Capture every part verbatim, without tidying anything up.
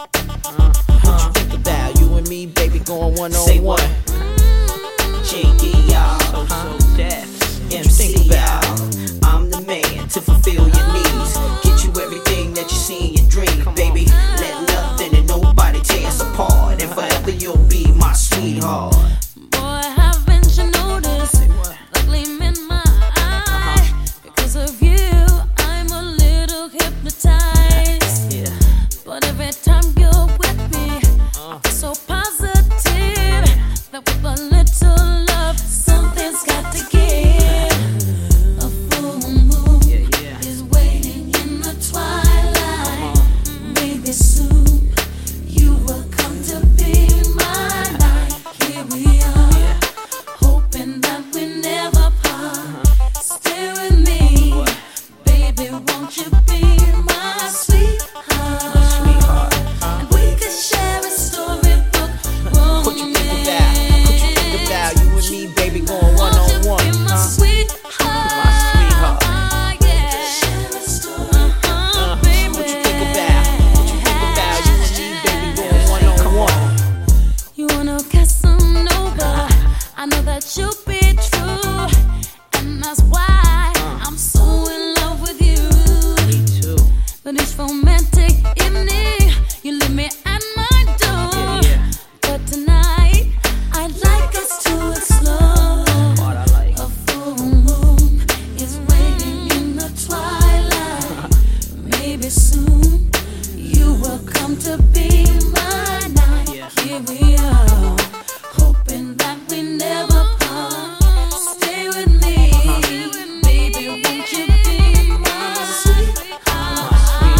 Uh, what you think about you and me, baby, going one on Say one? what? J D, y'all. So so deaf. M C, y'all. I'm the man to fulfill your needs. Get you everything that you see in your dream, baby. Let nothing and nobody tear us apart. And forever you'll be my sweetheart. Boy, haven't you noticed the gleam in my eye? Because of you, I'm a little hypnotized. Yeah. But every time you're with me, I feel so positive that with a little love, something's got to give. A full moon Yeah, yeah. is waiting in the twilight. Maybe soon you will come to be my light. Here we are, hoping that we never part. Stay with me, baby, won't you be my sweetheart? Sweetheart. And we could share a storybook romance. What you think about? What you think about you and me, baby, going one Won't you on one? be my Huh? sweetheart? My sweetheart. Yeah. Uh-huh, baby. What you think about? What you think about you and me, baby, going one on one? You wanna Casanova? I know that you'll be true, and that's why I'm so in love with you. Me too. But it's romantic evening, you leave me at my door. Yeah, yeah. But tonight, I'd like us to explore. What I like. A full moon is waiting in the twilight. Maybe soon you will come to be my night. Yeah. Here we are, hoping that we never part. Stay with me, baby, won't you be my sweetheart?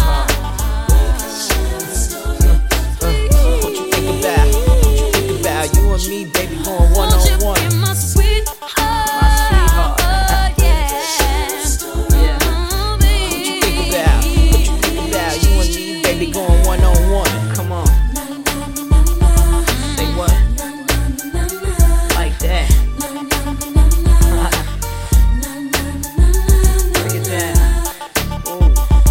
What you think about? What you think about you and me, baby, going one Won't you on one? be my sweetheart? sweetheart. Yeah. Yeah. What you think about? What you think about you and me, baby, going one on one? Come on. Say what? Like that. Break it down. Ooh.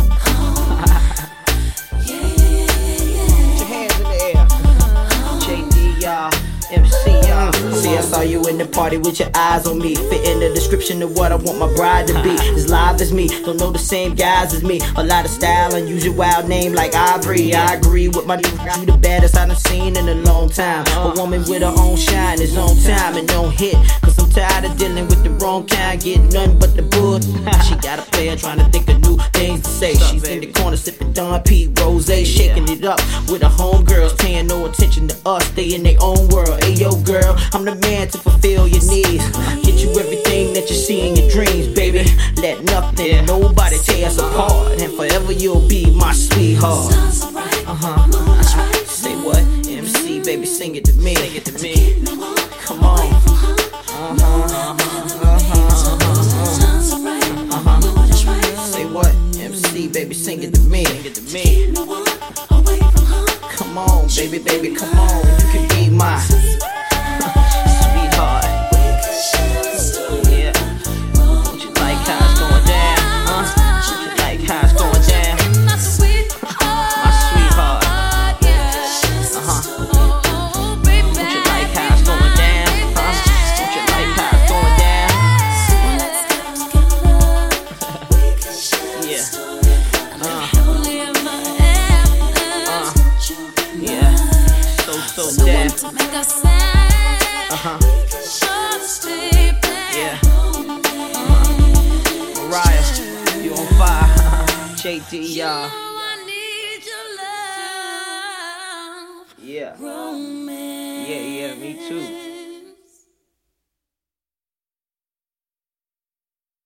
Put your hands in the air. J D, y'all. M C, y'all. See, I saw you in the party with your eyes on me. Fit in the description of what I want my bride to be. As live as me, don't know the same guys as me. A lot of style, unusual wild name like Ivory. I agree with my dude, you the baddest I done seen in a long time. A woman with her own shine, is on time and don't hit. Cause I'm tired of dealing with the wrong kind, getting nothing but the bull. She got a player trying to think of new things to say. She's in the corner sipping Don P. Rose, shaking it up with her homegirls, paying no attention to us. They in their own world. Hey yo, girl, I'm the man to fulfill your needs. Get you everything that you see in your dreams, baby. Let nothing, nobody tear us apart. And forever you'll be my sweetheart. Uh huh. Say what? M C, baby, sing it to me. Sing it to me. Come on. Uh huh. Uh huh. Uh huh. Say what? M C, baby, sing it to me. Sing it to me. Come on, baby, baby, come on. You can be my sweetheart. Yeah. Don't you like how it's going down? Huh? Don't you like how it's going down? My sweetheart. My sweetheart. Uh-huh. Don't you like how it's going down? Huh? Don't you like how it's going down? Yeah. Uh. Uh. Yeah. So, so deaf. Uh-huh. Yeah. Uh-huh. Mariah, you on fire. J D, y'all. Yeah. Yeah, yeah, me too.